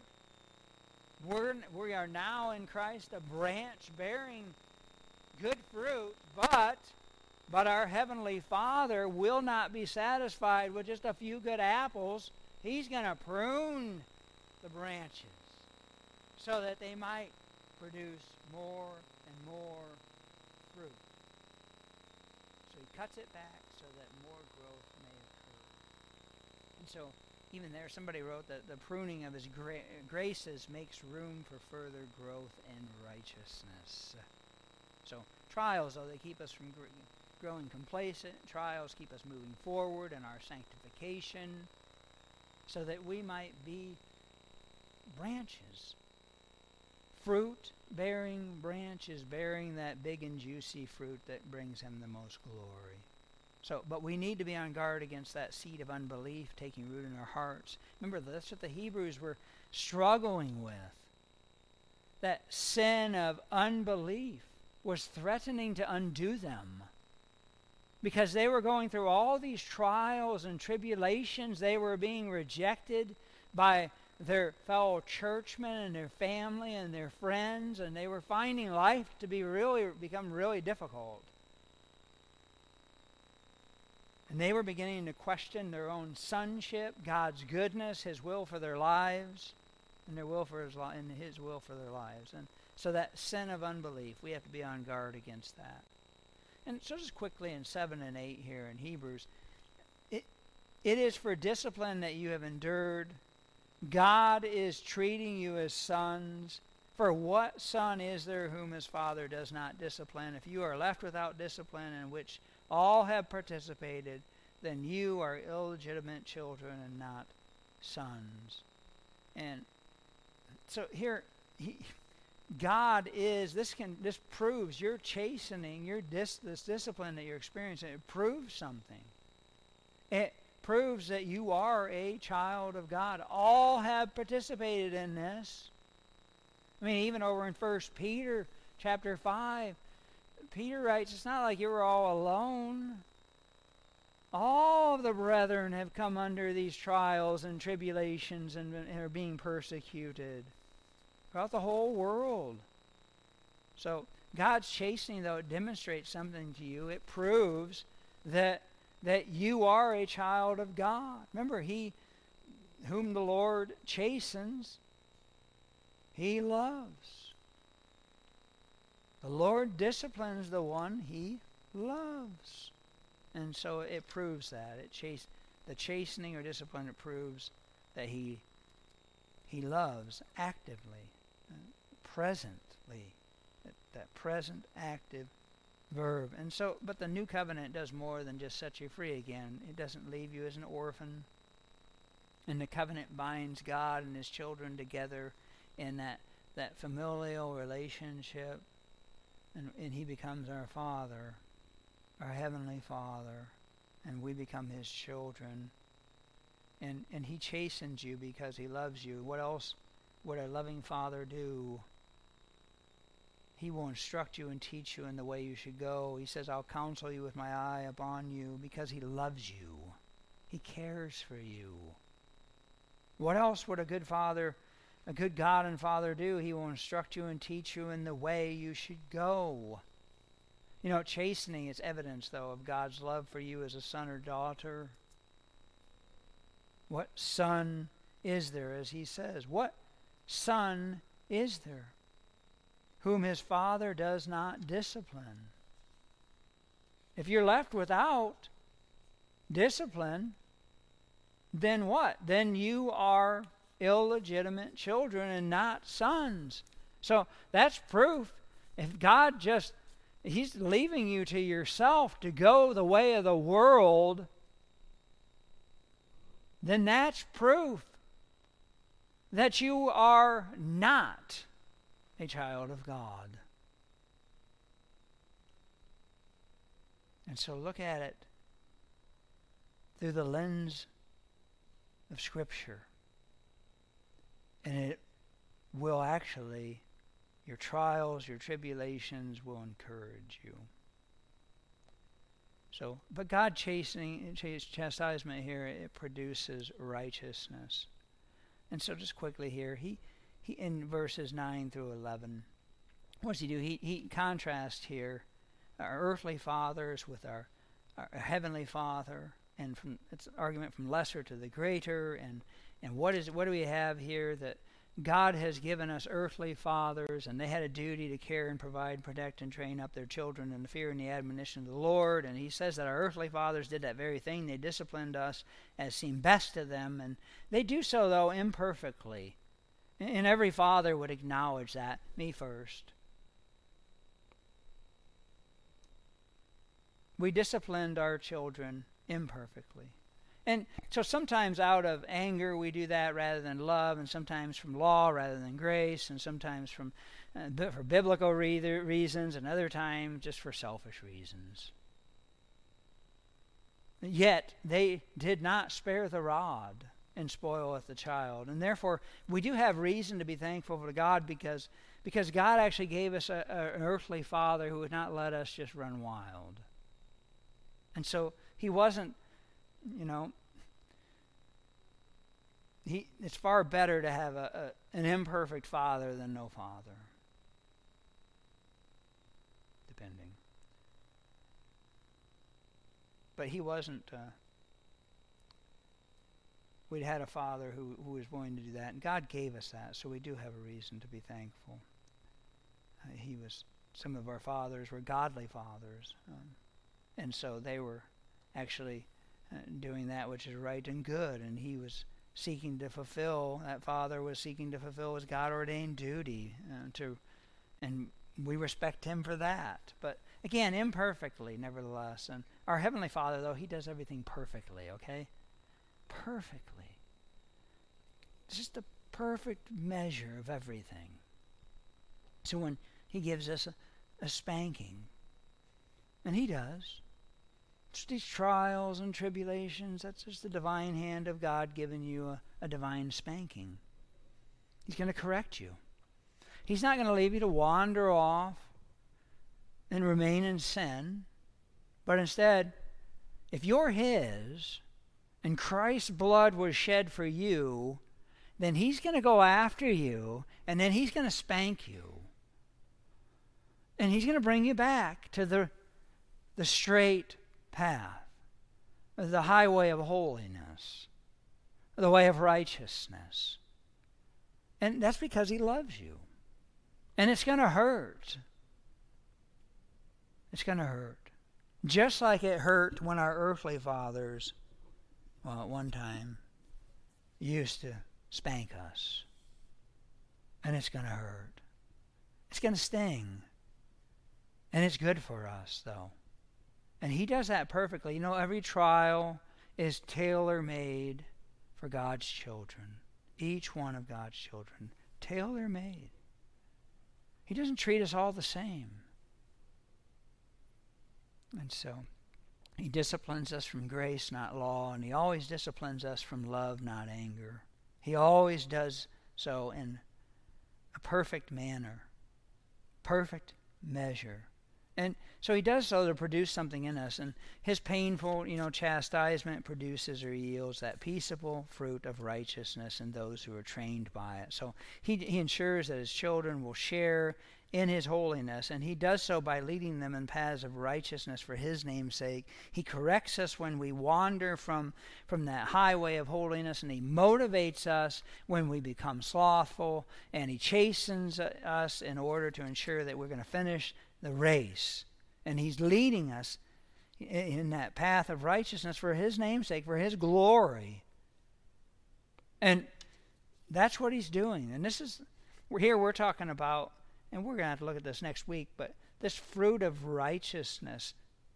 We are now in Christ a branch bearing good fruit, but our Heavenly Father will not be satisfied with just a few good apples. He's going to prune the branches so that they might produce more and more fruit. So he cuts it back so that more growth may occur. And so even there, somebody wrote that the pruning of his graces makes room for further growth and righteousness. So trials, though, they keep us from growing complacent. Trials keep us moving forward in our sanctification so that we might be branches. Fruit-bearing branches bearing that big and juicy fruit that brings him the most glory. But we need to be on guard against that seed of unbelief taking root in our hearts. Remember, that's what the Hebrews were struggling with. That sin of unbelief was threatening to undo them. Because they were going through all these trials and tribulations. They were being rejected by their fellow churchmen and their family and their friends, and they were finding life to become really difficult. And they were beginning to question their own sonship, God's goodness, his will for their lives, and His will for their lives. And so that sin of unbelief, we have to be on guard against that. And so just quickly in 7 and 8 here in Hebrews, it is for discipline that you have endured. God is treating you as sons. For what son is there whom his father does not discipline? If you are left without discipline in which all have participated, then you are illegitimate children and not sons. And so here, God is, this proves your chastening, this discipline that you're experiencing, it proves something. It proves that you are a child of God. All have participated in this. I mean, even over in 1 Peter chapter 5, Peter writes, it's not like you were all alone. All of the brethren have come under these trials and tribulations and are being persecuted throughout the whole world. So God's chastening, though, it demonstrates something to you. It proves that you are a child of God. Remember, he whom the Lord chastens, he loves. The Lord disciplines the one he loves. And so it proves that. The chastening or discipline, it proves that he loves actively, presently, that present active verb. And so, but the new covenant does more than just set you free again. It doesn't leave you as an orphan. And the covenant binds God and his children together in that familial relationship. And he becomes our Father, our Heavenly Father, and we become his children. And he chastens you because he loves you. What else would a loving Father do? He will instruct you and teach you in the way you should go. He says, I'll counsel you with my eye upon you, because he loves you. He cares for you. What else would a good Father, a good God and Father do? He will instruct you and teach you in the way you should go. You know, chastening is evidence, though, of God's love for you as a son or daughter. What son is there, as he says? What son is there whom his father does not discipline? If you're left without discipline, then what? Then you are illegitimate children and not sons. So that's proof. If God he's leaving you to yourself to go the way of the world, then that's proof that you are not a child of God. And so look at it through the lens of Scripture. And it will actually, your trials, your tribulations will encourage you. So, but God chastisement here, it produces righteousness. And so just quickly here, he in verses 9 through 11, what does he do? He contrasts here our earthly fathers with our heavenly Father, and it's an argument from lesser to the greater, and what do we have here? That God has given us earthly fathers, and they had a duty to care and provide, protect, and train up their children in the fear and the admonition of the Lord. And he says that our earthly fathers did that very thing. They disciplined us as seemed best to them, and they do so, though, imperfectly. And every father would acknowledge that, me first. We disciplined our children imperfectly. And so sometimes out of anger we do that rather than love, and sometimes from law rather than grace, and sometimes for biblical reasons, and other times just for selfish reasons. Yet they did not spare the rod and spoileth the child. And therefore we do have reason to be thankful to God, because God actually gave us an earthly father who would not let us just run wild. And so he wasn't, it's far better to have an imperfect father than no father, depending. But he wasn't, we'd had a father who was willing to do that, and God gave us that, so we do have a reason to be thankful. Some of our fathers were godly fathers, and so they were actually doing that which is right and good, and that father was seeking to fulfill his God-ordained duty, and we respect him for that. But again, imperfectly, nevertheless. And our Heavenly Father, though, he does everything perfectly, okay? Perfectly. It's just a perfect measure of everything. So when he gives us a spanking, and he does, just these trials and tribulations, that's just the divine hand of God giving you a divine spanking. He's going to correct you. He's not going to leave you to wander off and remain in sin, but instead, if you're his and Christ's blood was shed for you, then he's going to go after you, and then he's going to spank you. And he's going to bring you back to the straight path, the highway of holiness, the way of righteousness. And that's because he loves you. And it's going to hurt. It's going to hurt. Just like it hurt when our earthly fathers, well, at one time, used to spank us. And it's going to hurt. It's going to sting. And it's good for us, though. And he does that perfectly. You know, every trial is tailor-made for God's children. Each one of God's children. Tailor-made. He doesn't treat us all the same. And so, he disciplines us from grace, not law, and he always disciplines us from love, not anger. He always does so in a perfect manner, perfect measure. And so he does so to produce something in us. And his painful, chastisement produces or yields that peaceable fruit of righteousness in those who are trained by it. So he ensures that his children will share in his holiness, and he does so by leading them in paths of righteousness for his name's sake. He corrects us when we wander from that highway of holiness, and he motivates us when we become slothful, and he chastens us in order to ensure that we're going to finish the race. And he's leading us in that path of righteousness for his name's sake, for his glory. And that's what he's doing. And we're talking about, and we're going to have to look at this next week, but this fruit of righteousness,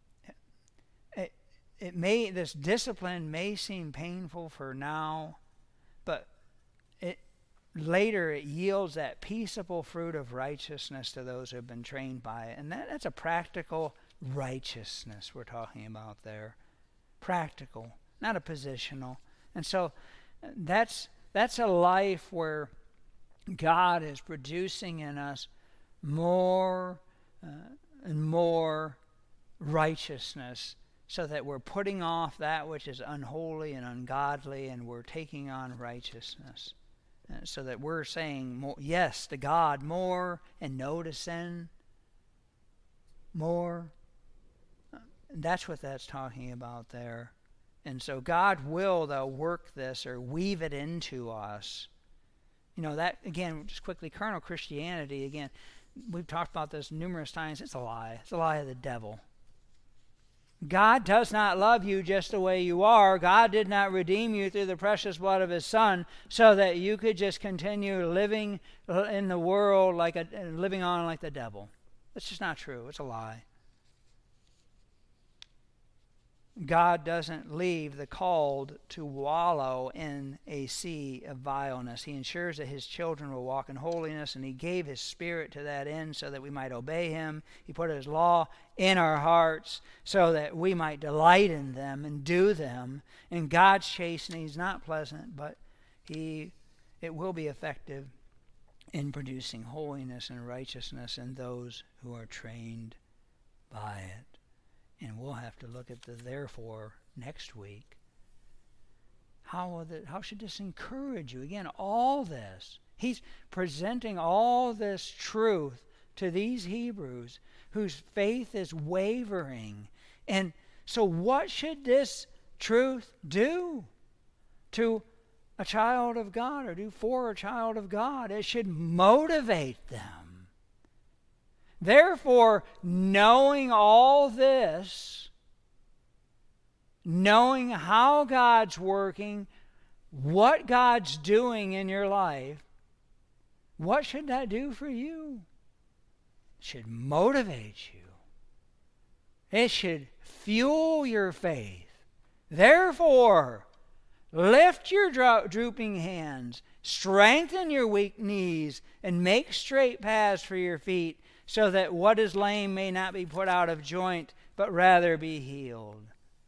this discipline may seem painful for now, but later it yields that peaceable fruit of righteousness to those who have been trained by it. And that's a practical righteousness we're talking about there. Practical, not a positional. And so that's a life where God is producing in us more and more righteousness, so that we're putting off that which is unholy and ungodly, and we're taking on righteousness. So that we're saying more, yes to God more and no to sin more. That's what that's talking about there. And so God will, though, work this or weave it into us. That, again, just quickly, carnal Christianity, again, we've talked about this numerous times. It's a lie. It's a lie of the devil. God does not love you just the way you are. God did not redeem you through the precious blood of his Son so that you could just continue living in the world living on like the devil. That's just not true. It's a lie. God doesn't leave the called to wallow in a sea of vileness. He ensures that his children will walk in holiness, and he gave his Spirit to that end so that we might obey him. He put his law in our hearts so that we might delight in them and do them. And God's chastening is not pleasant, but it will be effective in producing holiness and righteousness in those who are trained by it. And we'll have to look at the therefore next week. How should this encourage you? Again, all this. He's presenting all this truth to these Hebrews whose faith is wavering. And so what should this truth do to a child of God, or do for a child of God? It should motivate them. Therefore, knowing all this, knowing how God's working, what God's doing in your life, what should that do for you? It should motivate you. It should fuel your faith. Therefore, lift your drooping hands, strengthen your weak knees, and make straight paths for your feet, so that what is lame may not be put out of joint, but rather be healed.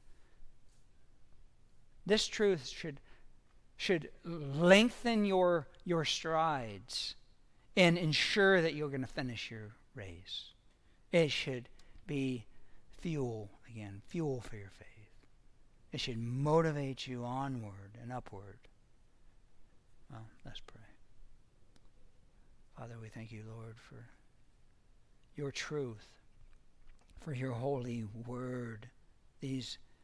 This truth should lengthen your strides and ensure that you're going to finish your race. It should be fuel for your faith. It should motivate you onward and upward. Well, let's pray. Father, we thank you, Lord, for your truth, for your holy word, the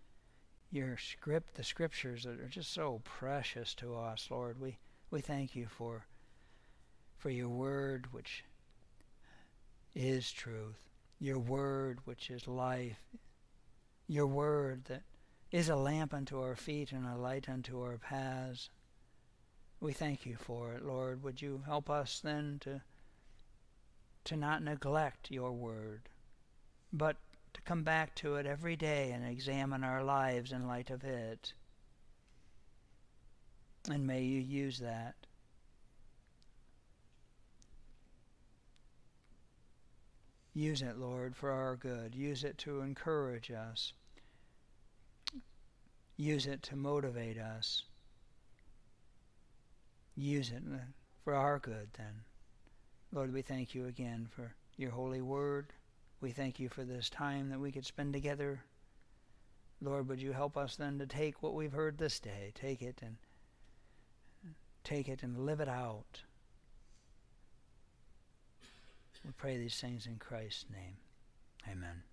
scriptures that are just so precious to us, Lord. We thank you for your word, which is truth, your word, which is life, your word that is a lamp unto our feet and a light unto our paths. We thank you for it, Lord. Would you help us then to not neglect your word, but to come back to it every day and examine our lives in light of it. And may you use that use it, Lord, for our good. Use it to encourage us. Use it to motivate us. Use it for our good then. Lord, we thank you again for your holy word. We thank you for this time that we could spend together. Lord, would you help us then to take what we've heard this day, take it and live it out. We pray these things in Christ's name. Amen.